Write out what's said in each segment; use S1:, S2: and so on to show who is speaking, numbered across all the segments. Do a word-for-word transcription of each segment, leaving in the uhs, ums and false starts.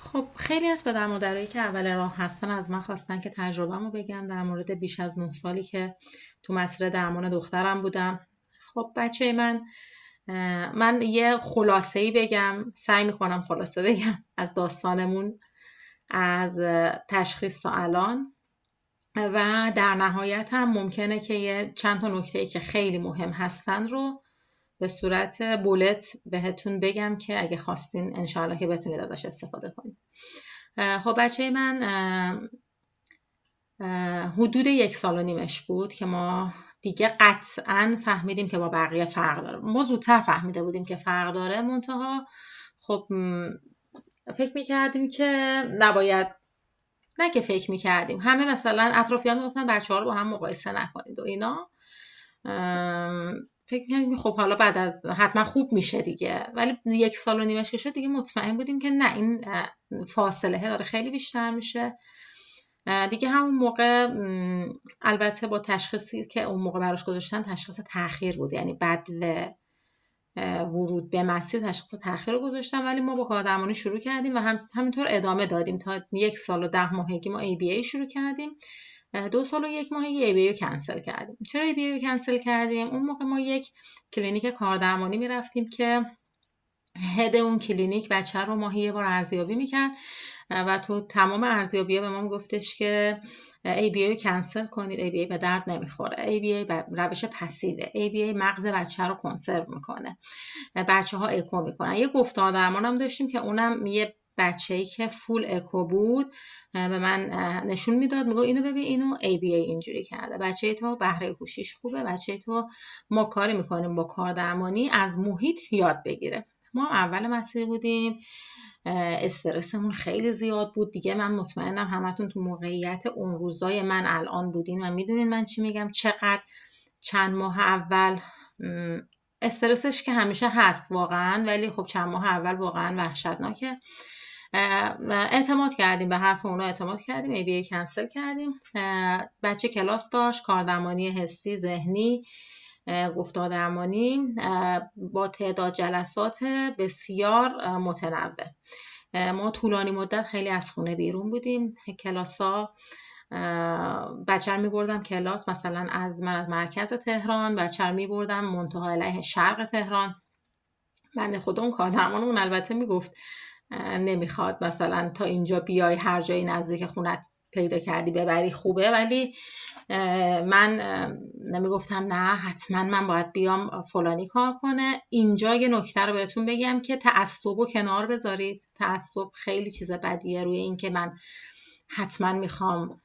S1: خب خیلی از پدر مادرایی که اول راه هستن از من خواستن که تجربه‌مو بگم در مورد بیش از نه سالی که تو مسیر درمان دخترم بودم. خب بچه من اه، من یه خلاصه‌ای بگم، سعی میکنم خلاصه بگم از داستانمون، از اه، تشخیص تا الان، و در نهایت هم ممکنه که یه چند تا نکته‌ای که خیلی مهم هستن رو به صورت بولت بهتون بگم که اگه خواستین انشاءالله که بتونید ازش استفاده کنید. اه، خب بچه من اه، اه، حدود یک سال و نیمش بود که ما دیگه قطعاً فهمیدیم که با بقیه فرق داره. ما زودتر فهمیده بودیم که فرق داره، منتها خب م، فکر میکردیم که نباید، نه که فکر میکردیم، همه مثلا اطرافیان میگفتن بچه ها رو با هم مقایسه نکنید و اینا. ام، فکر می‌کردیم خب حالا بعد از حتما خوب میشه دیگه، ولی یک سال و نیمش که شد دیگه مطمئن بودیم که نه، این اه، فاصله داره خیلی بیشتر میشه. اه، دیگه همون موقع م، البته با تشخیصی که اون موقع براش گذاشتن تشخیص تأخیر بود، یعنی بدو اه، ورود به مسیر تشخیص تأخیر رو گذاشتن، ولی ما با کاردرمانی شروع کردیم و هم همینطور ادامه دادیم تا یک سال و ده ماهگی ما ای بی ای شروع کردیم. دو سال و یک ماهگی ای بی ای رو کنسل کردیم. چرا ای بی ای رو کنسل کردیم؟ اون موقع ما یک کلینیک کاردرمانی میرفتیم که هد اون کلینیک بچه رو ماهی یه بار ارزیابی میکرد و تو تمام ارزیابی‌ها به ما میگفتش که ای بی ای رو کنسل کنید، ای بی ای به درد نمیخوره، ای بی ای روش پسیوه، ای بی ای مغز بچه رو کنسرو میکنه، بچه ها اکو میکنن. یه گفتار درمان هم داشتیم که اونم یه بچه‌ای که فول اکو بود به من نشون میداد، میگه اینو ببین، اینو ای بی ای اینجوری کرده، بچه تو بهره هوشیش خوبه، بچه تو ما کاری میکنیم با کاردرمانی از محیط یاد بگیره. ما اول مسیر بودیم، استرسمون خیلی زیاد بود دیگه. من مطمئنم همتون تو موقعیت اون روزای من الان بودین و میدونین من چی میگم، چقدر چند ماه اول استرسش که همیشه هست واقعا، ولی خب چند ماه اول واقعا وحشتناکه. اعتماد کردیم به حرف اونا، اعتماد کردیم، ای بی ای کنسل کردیم. بچه کلاس داشت، کاردرمانی حسی، ذهنی، گفتار درمانی با تعداد جلسات بسیار متنوع. ما طولانی مدت خیلی از خونه بیرون بودیم. کلاسا بچه رو میبردم کلاس، مثلا از من از مرکز تهران بچه رو میبردم منتهی علیه شرق تهران. بنده خدا اون کاردرمانمون البته میگفت نمیخواد مثلا تا اینجا بیای، هر جایی نزدیک خونت پیدا کردی ببری خوبه، ولی من نمیگفتم نه حتما من باید بیام فلانی کار کنه. اینجا یه نکته رو بهتون بگم که تعصب رو کنار بذارید. تعصب خیلی چیز بدیه روی این که من حتما میخوام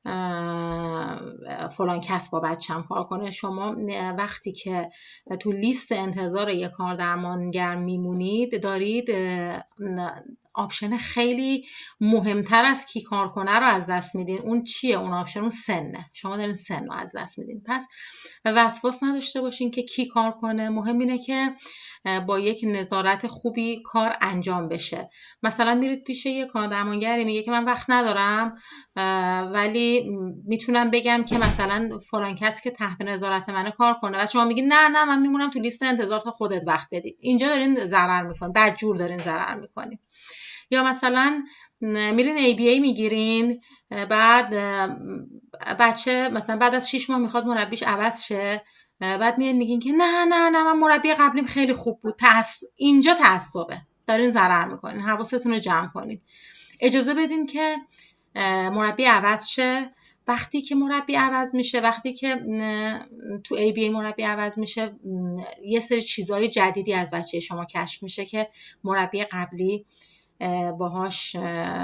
S1: فلان کس با بچم کار کنه. شما وقتی که تو لیست انتظار یک کاردرمانگر میمونید دارید آپشن خیلی مهمتر از کی کار کنه رو از دست میدین. اون چیه اون آپشن؟ اون سنه. شما دارین سن رو از دست میدین. پس وسواس نداشته باشین که کی کار کنه. مهم اینه که با یک نظارت خوبی کار انجام بشه. مثلا میرید پیش یک کاردرمانگری میگه که من وقت ندارم ولی میتونم بگم که مثلا فلان کس که تحت نظارت منه کار کنه، و شما میگین نه نه من میمونم تو لیست انتظار تا خودت وقت بدی. اینجا دارین ضرر میکنین، بدجور دارین ضرر میکنین. یا مثلا میرین ای بی ای میگیرین، بعد بچه مثلا بعد از شش ماه میخواد مربیش عوض شه، بعد میاد میگین که نه نه نه من مربی قبلیم خیلی خوب بود. تعص... اینجا تعصبه، دارین ضرر میکنین. حواستون رو جمع کنین، اجازه بدین که مربی عوض شه. وقتی که مربی عوض میشه، وقتی که تو ای بی ای مربی عوض میشه، یه سری چیزای جدیدی از بچه شما کشف میشه که مربی قبلی باهاش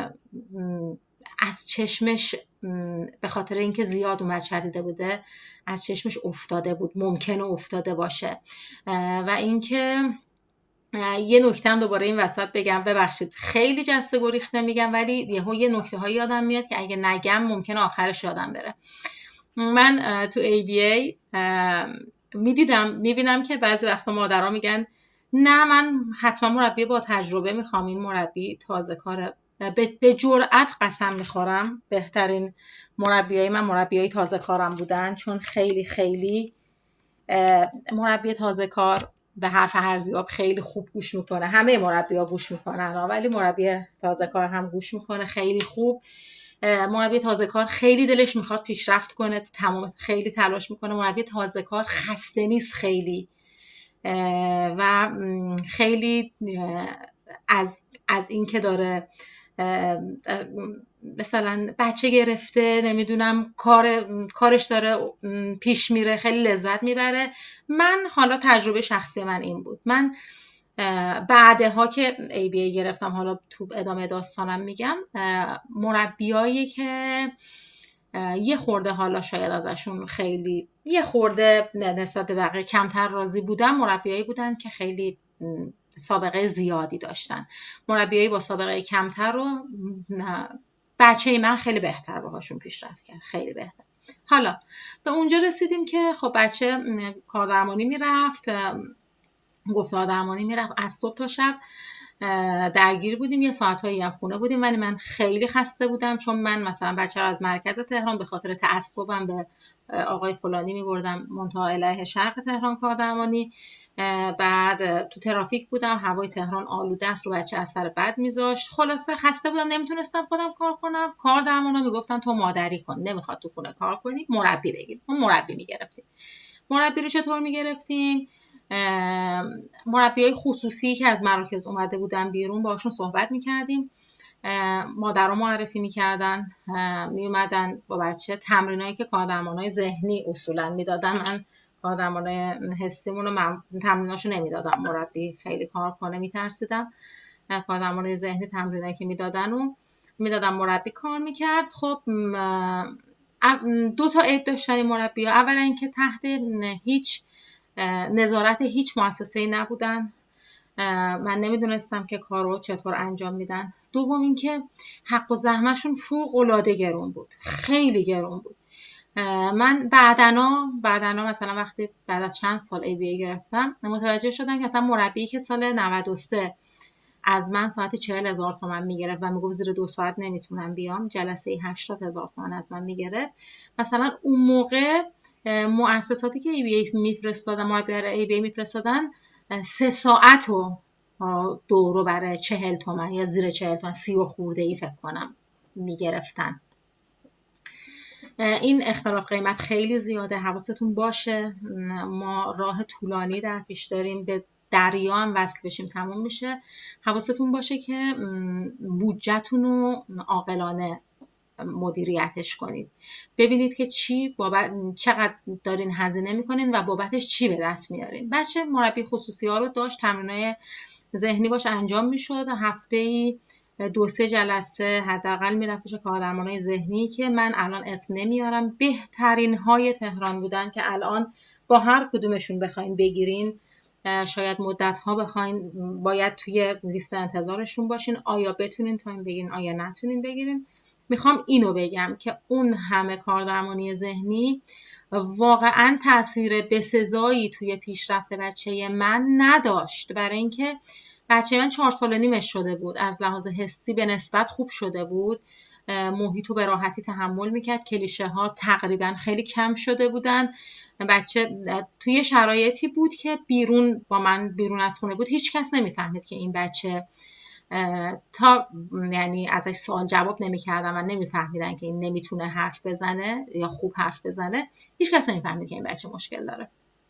S1: از چشمش، به خاطر اینکه زیاد اون بچه دیده بوده، از چشمش افتاده بود، ممکنه افتاده باشه. و اینکه یه نکته هم دوباره این وسط بگم، ببخشید خیلی جسته گریخته میگم، ولی یهو یه نکته هایی یادم میاد که اگه نگم ممکنه آخرش یادم بره. من تو ای بی ای میدیدم میبینم که بعضی وقتا مادرها میگن نه من حتما مربی با تجربه میخوام، این مربی تازه کاره. به جرئت قسم میخورم بهترین مربیای من مربیای تازه کارم بودن، چون خیلی خیلی مربی تازه کار به حرف ارزیاب خیلی خوب گوش میکنه. همه مربی‌ها گوش میکنن ولی مربی تازه کار هم گوش میکنه خیلی خوب. مربی تازه کار خیلی دلش میخواد پیشرفت کنه، تمام خیلی تلاش میکنه. مربی تازه کار خسته نیست خیلی و خیلی از از این که داره مثلا بچه گرفته، نمیدونم کار کارش داره پیش میره، خیلی لذت میبره. من حالا تجربه شخصی من این بود، من بعدها که ای بی ای گرفتم، حالا تو ادامه داستانم میگم، مربیایی که یه خورده حالا شاید ازشون خیلی یه خورده نسبت به بقیه کمتر راضی بودم، مربیایی بودن که خیلی سابقه زیادی داشتن. مربیایی با سابقه کمتر رو بچه من خیلی بهتر باهاشون پیشرفت کرد، خیلی بهتر. حالا به اونجا رسیدیم که خب بچه کاردرمانی میرفت، گفتار درمانی میرفت، از صبح تا شب درگیر بودیم، یه ساعتایی هم خونه بودیم. ولی من خیلی خسته بودم، چون من مثلا بچه رو از مرکز تهران به خاطر تعصبم به آقای فلانی میبردم منتها الیه شرق تهران کاردرمانی. بعد تو ترافیک بودم، هوای تهران آلوده است، رو بچه اثر بد میذاشت. خلاصه خسته بودم، نمیتونستم خودم کار کنم. کاردرمانا میگفتن تو مادری کن، نمیخواد تو خونه کار کنی، مربی بگیر. ما مربی میگرفتیم. مربی رو چطور میگرفتیم؟ مربیای خصوصی که از مراکز اومده بودن بیرون، باشون صحبت میکردیم، مادرها معرفی میکردن، میومدن با بچه تمرینایی که کاردرمانای ذهنی اصولا میدادن. من کاردرمانای حسیمون رو تمریناشو نمیدادم، مربی خیلی کار کنه میترسیدم. کاردرمانای ذهنی تمرینایی که میدادن و میدادم، مربی کار میکرد. خب دو تا عیب داشتن این مربی ها. اولا اینکه تحت هیچ نظارت هیچ مؤسسه‌ای نبودن، من نمیدونستم که کارو چطور انجام میدن. دوم اینکه حق و زحمه‌شون فوق العاده گرون بود، خیلی گرون بود. من بعدنا بعدنا مثلا وقتی بعد از چند سال ای بی ای گرفتم، متوجه شدم که اصلا مربی که سال نود و سه از من ساعت چهل هزار تومان میگرفت و میگفت زیر دو ساعت نمیتونم بیام، جلسه هشتاد هزار تومان از من میگرفت. مثلا اون موقع مؤسساتی که ای بی ای میفرستادن، مربی ای بی ای میفرستادن، سه ساعت و دورو برای چهل تومن یا زیر چهل تومن، سی و خورده ای فکر کنم میگرفتن. این اختلاف قیمت خیلی زیاده، حواستون باشه. ما راه طولانی در پیش داریم، به دریا هم وصل بشیم تموم میشه. حواستون باشه که بودجه‌تون رو عاقلانه مدیریتش کنید. ببینید که چی بابت چقدر دارین هزینه میکنین و بابتش چی به دست میارین. بچه مربی خصوصی ها رو داشت، تمرینای ذهنی باش انجام میشد، هفته‌ای دو سه جلسه حداقل میرفت پیش کاردرمانای ذهنی که من الان اسم نمیارم، بهترین های تهران بودن که الان با هر کدومشون بخواین بگیرین شاید مدت ها بخواین، باید توی لیست انتظارشون باشین، آیا بتونین تایم بگیرین آیا نتونین بگیرین. میخوام اینو بگم که اون همه کاردرمانی ذهنی واقعا تاثیر بسزایی توی پیشرفت بچه من نداشت، برای اینکه بچه من چهار سال و نیمش شده بود، از لحاظ حسی به نسبت خوب شده بود، محیطو به راحتی تحمل میکرد، کلیشه ها تقریبا خیلی کم شده بودن. بچه توی شرایطی بود که بیرون با من بیرون از خونه بود، هیچ کس نمیفهمید که این بچه، تا یعنی ازش سوال جواب نمیکردن و نمیفهمیدن که این نمیتونه حرف بزنه یا خوب حرف بزنه، هیچ کس نمیفهمید که این بچه مشکل داره،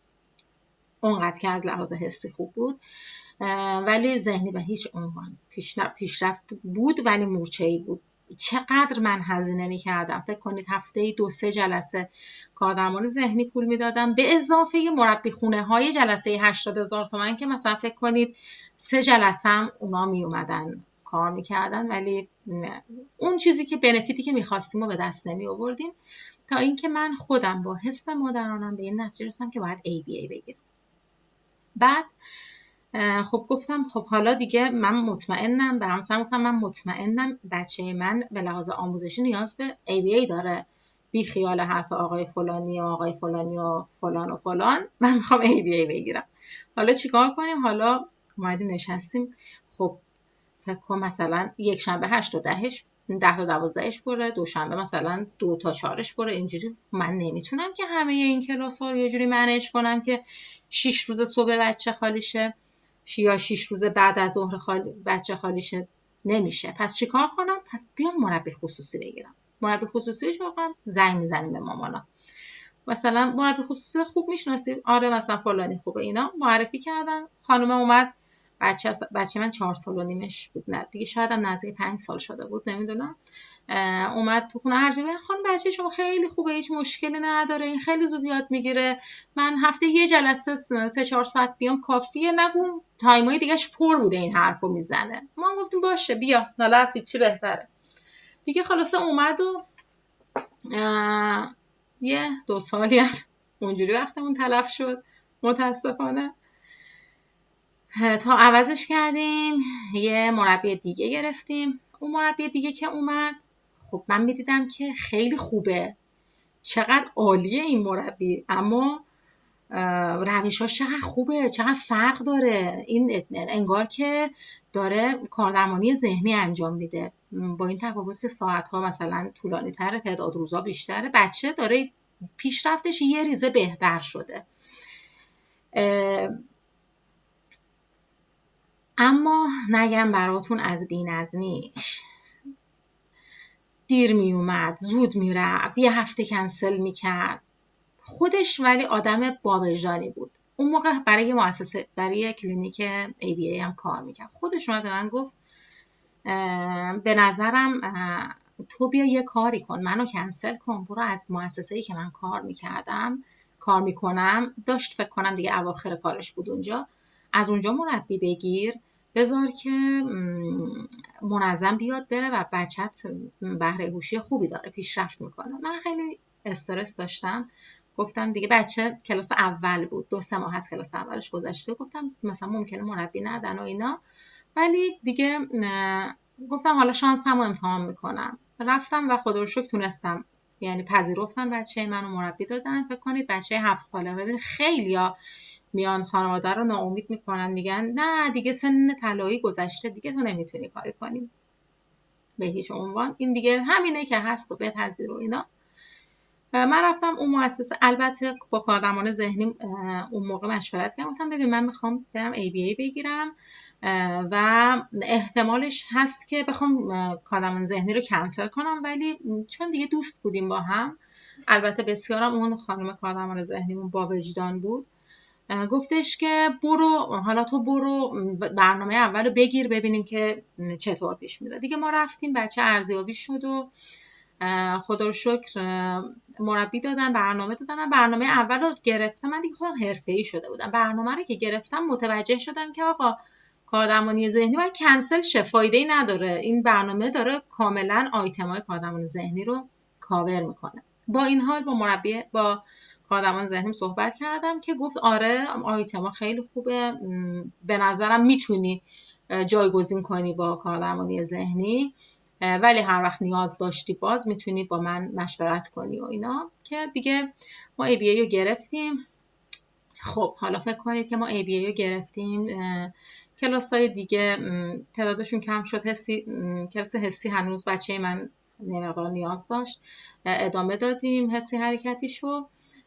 S1: اونقدر که از لحاظ حسی خوب بود. ولی ذهنی به هیچ عنوان پیشرفت بود ولی مورچه‌ای بود. چقدر من هزینه میکردم، فکر کنید هفته‌ای دو سه جلسه کاردرمان ذهنی پول میدادم، به اضافه مربی خونه های جلسه هشتاد هزار تومان که مثلا فکر کنید سه جلسه هم اونا میومدن کار میکردن، ولی اون چیزی که بنفیتی که میخواستیم رو به دست نمی آوردیم، تا اینکه من خودم با حس مادرانم به این نتیجه رسیدم که باید ای بی ای بگیرم. بعد خب گفتم خب حالا دیگه من مطمئنم، به همسرم گفتم من مطمئنم بچه من به لحاظ آموزشی نیاز به ای بی ای داره، بی خیال حرف آقای فلانی و آقای فلانی و فلان و فلان، من میخوام ای بی ای بگیرم. حالا چیکار کنیم؟ حالا اومدیم نشستیم، خب فکر کن مثلا یک شنبه هشت و دهش ده تا دوازدهش پره، دوشنبه مثلا دو تا چهارش پره. اینجوری من نمیتونم که همه این کلاس ها رو یه جوری منیج کنم که شش روز صبح بچه خالیشه یا شش روز بعد از ظهر خالی بچه خالیشه. نمیشه. پس چیکار کنم؟ پس بیام مربی خصوصی بگیرم. مربی خصوصی چیکار کنم؟ زنگ میزنیم به مامانا. مثلا مربی خصوصی خوب میشناسی؟ آره مثلا فلانی خوبه. اینا معرفی کردن. خانم اومد. بچه بچه من چهار سال و نیمش بود، نه دیگه شاید هم نزدیک پنج سال شده بود، نمیدونم. اومد تو خونه هر جایی، خانم بچه شما خیلی خوبه، هیچ مشکلی نداره، این خیلی زود یاد میگیره، من هفته یه جلسه سه چهار ساعت بیام کافیه، نگو تایمای دیگهش پر بوده این حرفو میزنه. ما گفتیم باشه بیا، حالا از چی بهتره دیگه. خلاصه اومد و یه دو سالی هم اونجوری وقتمون تلف شد متاسفانه، تا عوضش کردیم یه مربی دیگه گرفتیم. اون مربی دیگه که اومد، خب من میدیدم که خیلی خوبه، چقدر عالیه این مربی، اما روشاش چقدر خوبه، چقدر فرق داره. این انگار که داره کاردرمانی ذهنی انجام میده، با این تفاوت که ساعتها مثلا طولانی تره، تعداد روزا بیشتره، بچه داره پیشرفتش یه ریزه بهتر شده. اما نگم براتون از بی‌نظمیش، دیر می اومد، زود می رفت، یه هفته کنسل می کرد خودش، ولی آدم با وجدانی بود. اون موقع برای مؤسسه، برای کلینیک ای بی ای هم کار میکرد. خودش اومد به من گفت به نظرم تو بیا یه کاری کن، منو کنسل کن، برو از مؤسسه‌ای که من کار میکردم کار میکنم، داشت فکر کنم دیگه اواخر کارش بود اونجا، از اونجا مربی بگیر، بذار که منظم بیاد بره و بچت بهره هوشی خوبی داره، پیشرفت میکنه. من خیلی استرس داشتم، گفتم دیگه بچه کلاس اول بود، دو سه ماه از کلاس اولش گذشته، گفتم مثلا ممکنه مربی ندن و اینا، ولی دیگه گفتم حالا شانسم رو امتحان میکنم. رفتم و خدا رو شکر تونستم، یعنی پذیرفتن بچه منو مربی دادن. فکر کنید بچه هفت ساله، ببین خیلیا میان خانواده رو ناامید میکنن، میگن نه دیگه سن طلایی گذشته، دیگه تو نمیتونی کاری کنی به هیچ عنوان، این دیگه همینه که هست و بپذیر و اینا. من رفتم اون مؤسسه، البته با کاردرمان ذهنی اون موقع مشورت کردم، گفتم ببین من میخوام برم ای بی ای بگیرم و احتمالش هست که بخوام کاردرمان ذهنی رو کنسل کنم، ولی چون دیگه دوست بودیم با هم، البته بسیارم اون خانم کاردرمان ذهنیمون با وجدان بود، گفتش که برو حالا تو برو برنامه اولو بگیر ببینیم که چطور پیش میره. دیگه ما رفتیم، بچه ارزیابی شد و خدا رو شکر مربی دادن، برنامه دادن. من برنامه اول رو گرفتم، من دیگه خودم حرفه‌ای شده بودم، برنامه رو که گرفتم متوجه شدم که آقا کاردرمانی ذهنی باید کنسل شه، فایده‌ای نداره، این برنامه داره کاملا آیتم‌های کاردرمانی ذهنی رو کاور میکنه. با این حال با مربی با کاردرمان ذهنی صحبت کردم که گفت آره آیتما خیلی خوبه، به نظرم میتونی جایگزین کنی با کاردرمانی ذهنی، ولی هر وقت نیاز داشتی باز میتونی با من مشورت کنی و اینا. که دیگه ما ای بی ای رو گرفتیم. خب حالا فکر کنید که ما ای بی ای رو گرفتیم، کلاس های دیگه تعدادشون کم شد، حسی کلاس حسی هنوز بچه من نمقدار نیاز داشت، ادامه دادیم حسی حرکتیشو.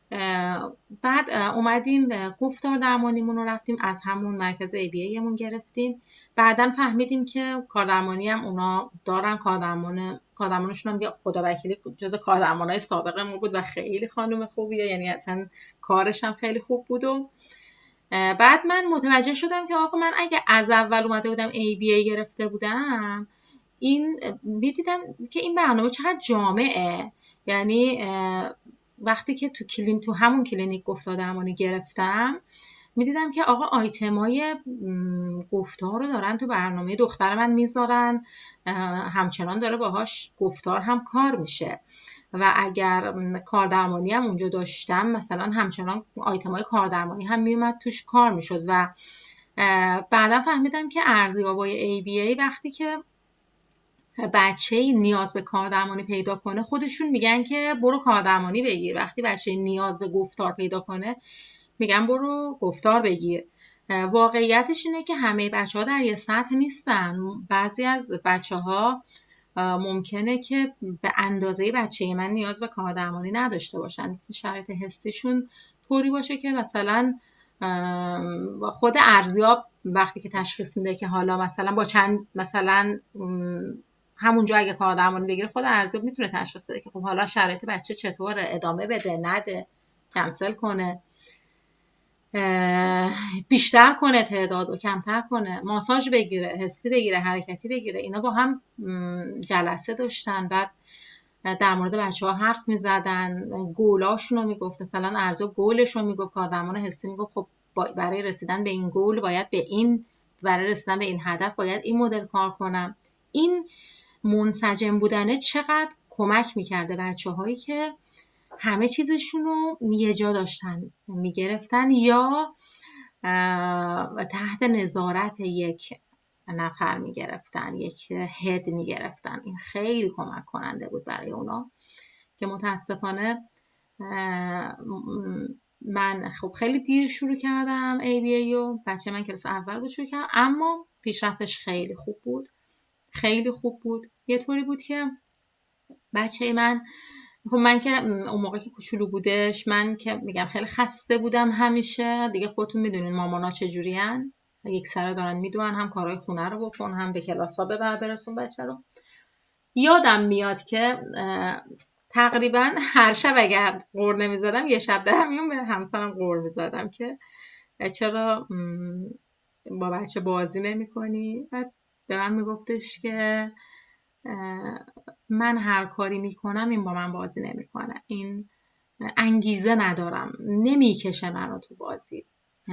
S1: بعد اومدیم گفتار درمانیمون رو رفتیم از همون مرکز ای بی ای مون گرفتیم. بعداً فهمیدیم که کاردرمانی هم اونا دارن، کاردرمان کاردرمانشون هم خدا وکیلی جز کاردرمانای سابقمون بود و خیلی خانم خوبیه، یعنی اصلا کارش هم خیلی خوب بود. و بعد من متوجه شدم که آقا من اگه از اول اومده بودم ای بی ای گرفته بودم، این دیدم که این برنامه چقدر جامعه، یعنی وقتی که تو کلین تو همون کلینیک گفتار درمانی گرفتم میدیدم که آقا آیتمای گفتار رو دارن تو برنامه دختر من میذارن، همچنان داره باهاش گفتار هم کار میشه و اگر کاردرمانی هم اونجا داشتم مثلا همچنان آیتمای کاردرمانی هم میومد توش کار میشد. و بعدا فهمیدم که ارزیابای ای بی ای وقتی که بچه نیاز به کاردرمانی پیدا کنه خودشون میگن که برو کاردرمانی بگیر، وقتی بچه نیاز به گفتار پیدا کنه میگن برو گفتار بگیر. واقعیتش اینه که همه بچه ها در یه سطح نیستن، بعضی از بچه ها ممکنه که به اندازه بچه من نیاز به کار درمانی نداشته باشن. شرایط حسیشون طوری باشه که مثلا خود ارزیاب وقتی که تشخیص میده که حالا مثلا با چند مثلا همونجا اگه کار درمانی بگیره، خود ارزیاب میتونه تشخیص بده که خب حالا شرایط بچه چطوره، ادامه بده، نده، کنسل کنه، بیشتر کنه تعداد و کمتر کنه، ماساژ بگیره، حسی بگیره، حرکتی بگیره. اینا با هم جلسه داشتن، بعد در مورد بچه ها حرف می زدن، گولاشون رو می گفت، مثلا ارزیاب گولش رو می گفت، کار درمان حسی می گفت خب برای رسیدن به این گول باید به این، برای رسیدن به این هدف باید این مدل کار کنم. این منسجم بودنه چقدر کمک می کرده بچه هایی که همه چیزشون رو یه جا داشتن می گرفتن یا تحت نظارت یک نفر می گرفتن، یک هد می گرفتن. این خیلی کمک کننده بود برای اونا که متاسفانه من خب خیلی دیر شروع کردم ای بی ای و بچه من کلاس اول بود شروع کردم، اما پیشرفتش خیلی خوب بود، خیلی خوب بود. یه طوری بود که بچه من، خب من که اون موقع که کوچولو بودش، من که میگم خیلی خسته بودم همیشه دیگه، خودتون میدونین مامانا چجوری هن، یک سره دارن میدونن، هم کارهای خونه رو بکن هم به کلاس ها ببر برسون بچه رو. یادم میاد که تقریبا هر شب اگر غر نمیزدم یه شب دارم میون به همسرم غر میزدم که چرا با بچه بازی نمی کنی؟ بعد به من میگفتش که من هر کاری میکنم این با من بازی نمیکنه، این انگیزه ندارم، نمیکشه منو تو بازی،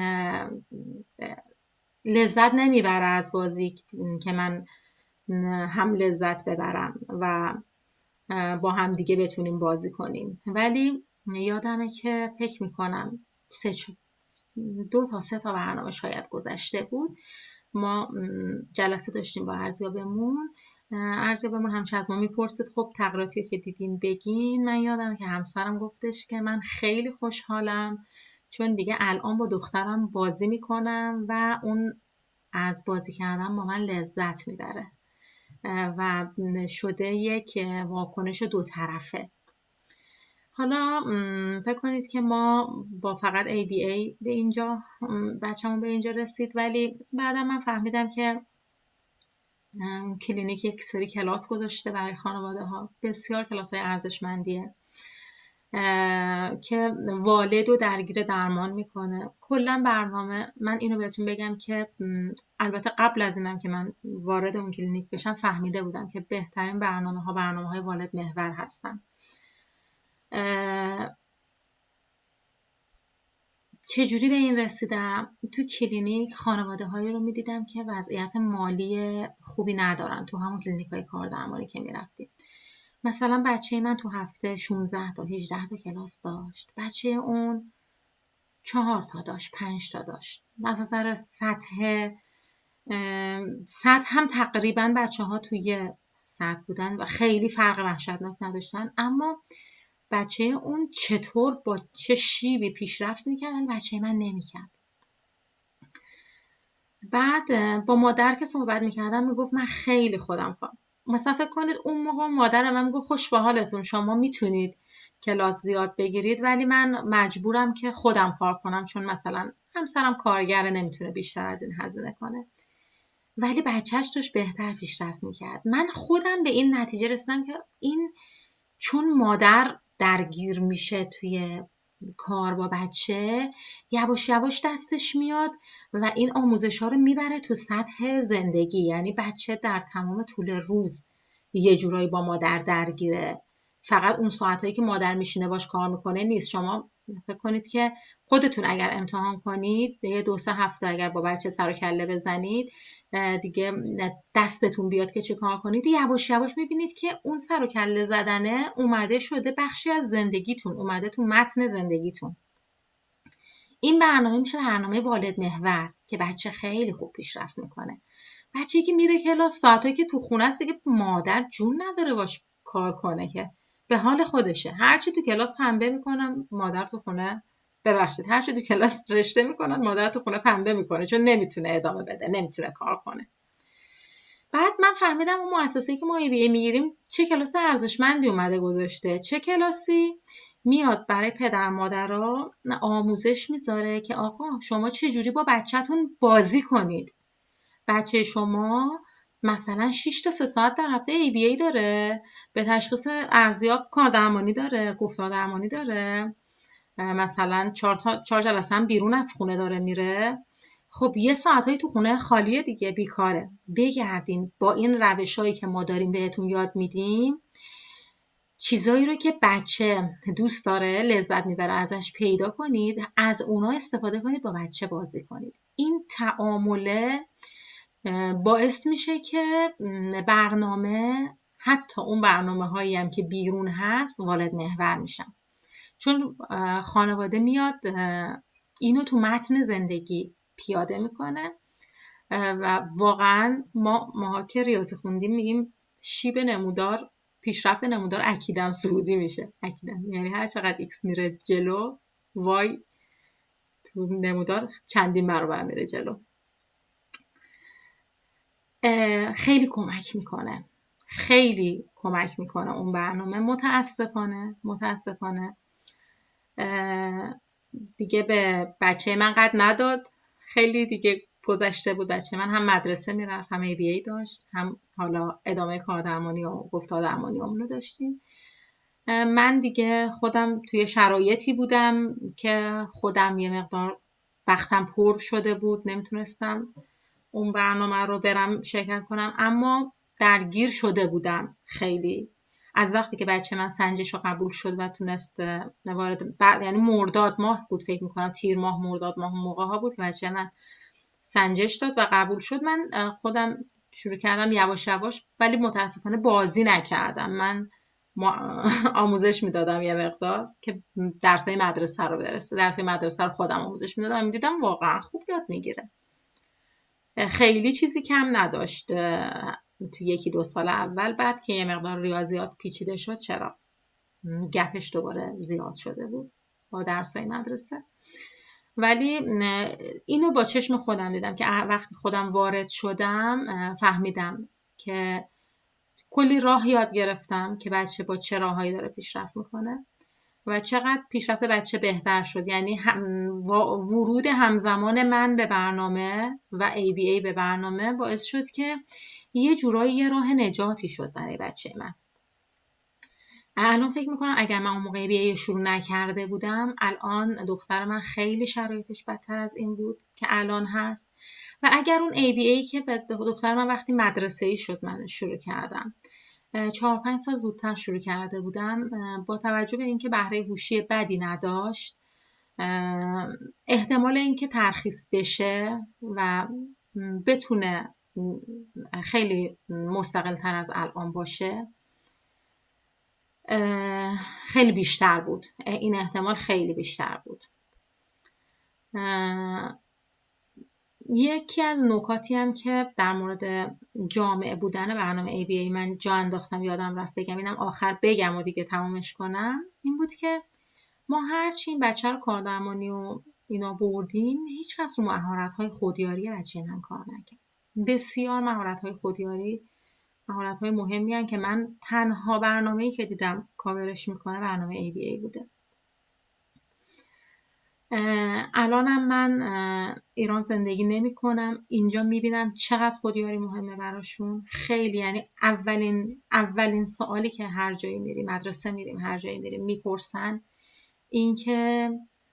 S1: لذت نمیبره از بازی که من هم لذت ببرم و با هم دیگه بتونیم بازی کنیم. ولی یادمه که فکر میکنم سه دو تا سه تا برنامه شاید گذشته بود، ما جلسه داشتیم با ارزیابمون. ارزیابمون همیشه از ما میپرسید خب تغییراتی که دیدین بگین. من یادم که همسرم گفتش که من خیلی خوشحالم چون دیگه الان با دخترم بازی میکنم و اون از بازی کردن با من لذت میبره و شده یک واکنش دو طرفه. حالا فکر کنید که ما با فقط ای بی ای به اینجا بچه‌مون به اینجا رسید، ولی بعدا من فهمیدم که کلینیک یک سری کلاس گذاشته برای خانواده ها، بسیار کلاس های ارزشمندیه که والد رو درگیر درمان میکنه. کلا برنامه، من اینو بهتون بگم که البته قبل از اینم که من وارد اون کلینیک بشم فهمیده بودم که بهترین برنامه ها برنامه های والد محور هستن. چجوری به این رسیدم؟ تو کلینیک خانواده هایی رو میدیدم که وضعیت مالی خوبی ندارن، تو همون کلینیک های کار درمانی که میرفتیم. مثلا بچه من تو هفته شانزده تا هجده تا کلاس داشت، بچه اون چهار تا داشت، پنج تا داشت. مثلا سطح سطح هم تقریبا بچه ها توی سطح بودن و خیلی فرق وحشتناک نداشتن، اما بچه اون چطور با چه شیبی پیشرفت میکردن بچه من نمیکرد. بعد با مادر که صحبت میکردم میگفت من خیلی خودم کار، مثلا فکر کنید اون موقع مادر من میگفت خوش به حالتون، شما میتونید کلاس زیاد بگیرید ولی من مجبورم که خودم کار کنم چون مثلا همسرم کارگره نمیتونه بیشتر از این هزینه کنه. ولی بچهش توش بهتر پیشرفت میکرد. من خودم به این نتیجه رسیدم که این چون مادر درگیر میشه توی کار با بچه، یواش یواش دستش میاد و این آموزش ها رو میبره تو سطح زندگی. یعنی بچه در تمام طول روز یه جورایی با مادر درگیره، فقط اون ساعتایی که مادر میشینه باش کار میکنه نیست. شما فکر کنید که خودتون اگر امتحان کنید یه دو سه هفته اگر با بچه سر و کله بزنید دیگه دستتون بیاد که چه کار کنید، یواش یواش میبینید که اون سر و کله زدنه اومده شده بخشی از زندگیتون، اومده تو متن زندگیتون. این برنامه میشه برنامه والد محور که بچه خیلی خوب پیشرفت میکنه. بچه‌ای که میره کلاس ساعتایی که تو خونه است دیگه مادر جون نداره باش کار کنه، که به حال خودشه. هرچی تو کلاس پنبه میکنم مادر تو خونه ببخشید هرچی تو کلاس رشته میکنن مادر تو خونه پنبه میکنه چون نمیتونه ادامه بده، نمیتونه کار کنه. بعد من من فهمیدم اون مؤسسه‌ای که ما ای بی ای میگیریم چه کلاس ارزشمندی اومده گذاشته. چه کلاسی؟ میاد برای پدر مادرها آموزش میذاره که آقا شما چه جوری با بچه‌تون بازی کنید. بچه شما مثلا شش تا سه ساعت در هفته ای بی ای داره، به تشخیص ارزیاب کار درمانی داره، گفتار درمانی داره، مثلا چهار تا چهار جلسه هم بیرون از خونه داره میره. خب یه ساعتایی تو خونه خالیه دیگه، بیکاره. بگردین با این روشایی که ما داریم بهتون یاد میدیم، چیزایی رو که بچه دوست داره، لذت میبره ازش پیدا کنید، از اونا استفاده کنید، با بچه بازی کنید. این تعامله باعث میشه که برنامه، حتی اون برنامه هایی هم که بیرون هست، والد محور میشن. چون خانواده میاد اینو تو متن زندگی پیاده میکنه و واقعا ما ماها که ریاضی خوندیم میگیم شیب نمودار، پیشرفت نمودار اکیدم صعودی میشه. اکیدم یعنی هر چقدر ایکس میره جلو، وای تو نمودار چندین برابر میره جلو. خیلی کمک میکنه، خیلی کمک میکنه اون برنامه. متاسفانه متاسفانه دیگه به بچه من قد نداد، خیلی دیگه گذشته بود. بچه من هم مدرسه میرفت، هم ای بی ای داشت، هم حالا ادامه کار درمانی و گفتار درمانی رو داشتیم. من دیگه خودم توی شرایطی بودم که خودم یه مقدار وقتم پر شده بود، نمیتونستم اون برنامه رو برم شرکت کنم، اما درگیر شده بودم خیلی. از وقتی که بچه من سنجش رو قبول شد و تونست وارد، یعنی مرداد ماه بود فکر میکنم، تیر ماه مرداد ماه موقع ها بود که بچه من سنجش داد و قبول شد. من خودم شروع کردم یواش یواش، ولی متاسفانه بازی نکردم. من آموزش میدادم یه مقدار که درسای مدرسه رو برسه. درسای مدرسه رو خودم آموزش میدادم، میدیدم واقعا خوب یاد میگیره. خیلی چیزی کم نداشت تو یکی دو سال اول. بعد که یه مقدار ریاضیات پیچیده شد، چرا گپش دوباره زیاد شده بود با درسای مدرسه. ولی اینو با چشم خودم دیدم که وقتی خودم وارد شدم فهمیدم که کلی راه یاد گرفتم که بچه با چه راههایی داره پیشرفت میکنه و چقدر پیشرفت بچه بهتر شد. یعنی ورود همزمان من به برنامه و ای بی ای به برنامه باعث شد که یه جورایی یه راه نجاتی شد برای بچه من. الان فکر میکنم اگر من اون موقع ای بی ای شروع نکرده بودم، الان دختر من خیلی شرایطش بدتر از این بود که الان هست. و اگر اون ای بی ای که به دختر من وقتی مدرسه‌ای شد من شروع کردم، چهار پنج سال زودتر شروع کرده بودم، با توجه به اینکه بهره هوشی بدی نداشت، احتمال اینکه ترخیص بشه و بتونه خیلی مستقل تر از الان باشه خیلی بیشتر بود. این احتمال خیلی بیشتر بود. یکی از نکاتی هم که در مورد جامع بودن برنامه ای بی ای من جا انداختم، یادم رفت بگم، اینم آخر بگم و دیگه تمامش کنم، این بود که ما هرچی این بچه رو کاردرمانی و اینا بردیم، هیچ کس رو مهارت‌های خودیاری بچه من کار نکرد. بسیار مهارت‌های خودیاری مهارت‌های مهمی هستند که من تنها برنامه‌ای که دیدم کاورش میکنه برنامه ای بی ای بوده. الانم من ایران زندگی نمی کنم، اینجا میبینم چقدر خودیاری مهمه براشون. خیلی، یعنی اولین اولین سوالی که هر جایی میریم، مدرسه میریم، هر جایی میریم، میپرسن این که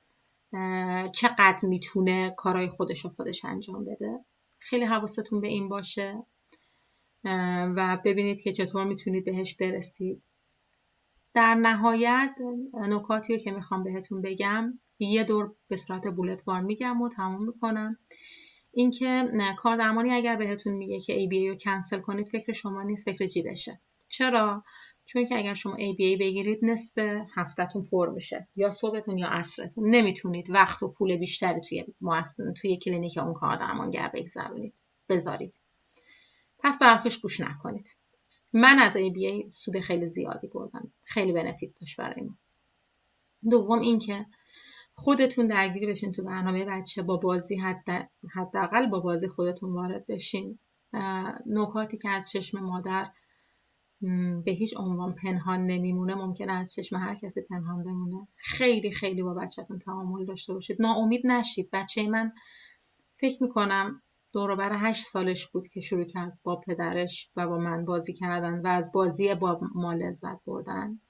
S1: چقدر میتونه کارهای خودش رو خودش انجام بده. خیلی حواستون به این باشه و ببینید که چطور میتونید بهش برسید. در نهایت نکاتی رو که میخوام بهتون بگم یه دور به صورت بولتوار میگم و تموم میکنم. این که کاردرمانی اگر بهتون میگه که ای بی ای رو کنسل کنید، فکر شما نیست، فکر جیبشه. چرا؟ چون که اگر شما ای بی ای بگیرید نصف هفته‌تون پر میشه، یا صبحتون یا عصرتون. نمیتونید وقت و پول بیشتری توی مؤسسه توی کلینیک اون کاردرمانگر بگذرونید بذارید. پس به حرفش گوش نکنید. من از ای بی ای سود خیلی زیادی بردم، خیلی بنفیت داشت برای من. دوم این که خودتون درگیری بشین تو برنامه بچه، با بازی، حد حداقل با بازی خودتون وارد بشین. نکاتی که از چشم مادر به هیچ عنوان پنهان نمیمونه ممکنه از چشم هر کسی پنهان بمونه. خیلی خیلی با بچه‌تون تعامل داشته باشید، ناامید نشید. بچه من فکر میکنم دور و بر هشت سالش بود که شروع کرد با پدرش و با من بازی کردن و از بازی با ما لذت بردن.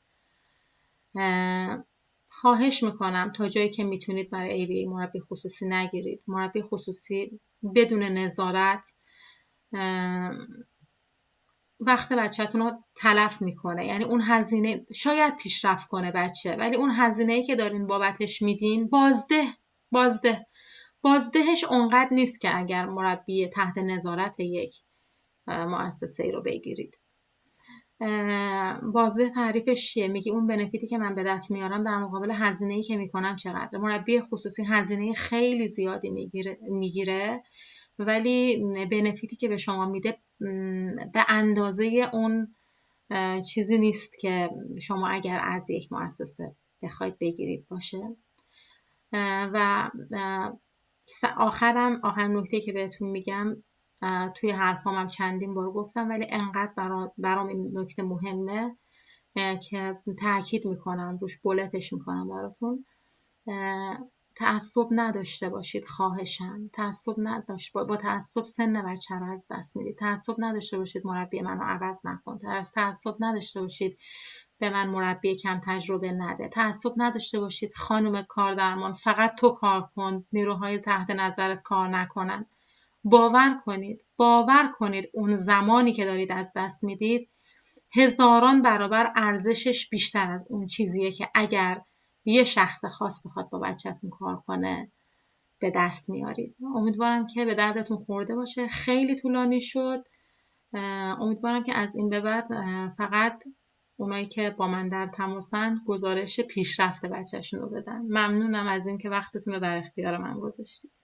S1: خواهش میکنم تا جایی که میتونید برای ای بی ای مربی خصوصی نگیرید. مربی خصوصی بدون نظارت وقت بچه‌تون رو تلف میکنه. یعنی اون هزینه شاید پیشرفت کنه بچه، ولی اون هزینه‌ای که دارین بابتش میدین بازده بازده بازدهش اونقدر نیست که اگر مربی تحت نظارت یک مؤسسه‌ای رو بگیرید. بازده تعریفش چیه؟ میگی اون بنفیتی که من به دست میارم در مقابل هزینه‌ای که میکنم چقدر. مربی خصوصی هزینه خیلی زیادی میگیره میگیره ولی بنفیتی که به شما میده به اندازه اون چیزی نیست که شما اگر از یک مؤسسه بخواید بگیرید باشه. و آخرم آخر نکته که بهتون میگم، توی حرفام هم چندین بار گفتم ولی انقدر برام برام این نکته مهمه که تاکید میکنم روش، بولتش میکنم براتون. تعصب نداشته باشید خواهشاً. تعصب نداشت با, با تعصب سن بچه رو از دست میدید. تعصب نداشته باشید مربی منو عوض نکن. تعصب نداشته باشید به من مربی کم تجربه نده. تعصب نداشته باشید خانم کاردرمان فقط تو کار کن، نیروهای تحت نظرت کار نکنن. باور کنید باور کنید اون زمانی که دارید از دست میدید هزاران برابر ارزشش بیشتر از اون چیزیه که اگر یه شخص خاص بخواد با بچه‌تون کار کنه به دست میارید. امیدوارم که به دردتون خورده باشه. خیلی طولانی شد. امیدوارم که از این به بعد فقط اونایی که با من در تماسن گزارش پیشرفت بچه‌شون رو بدن. ممنونم از این که وقتتون رو در اختیار من گذاشتید.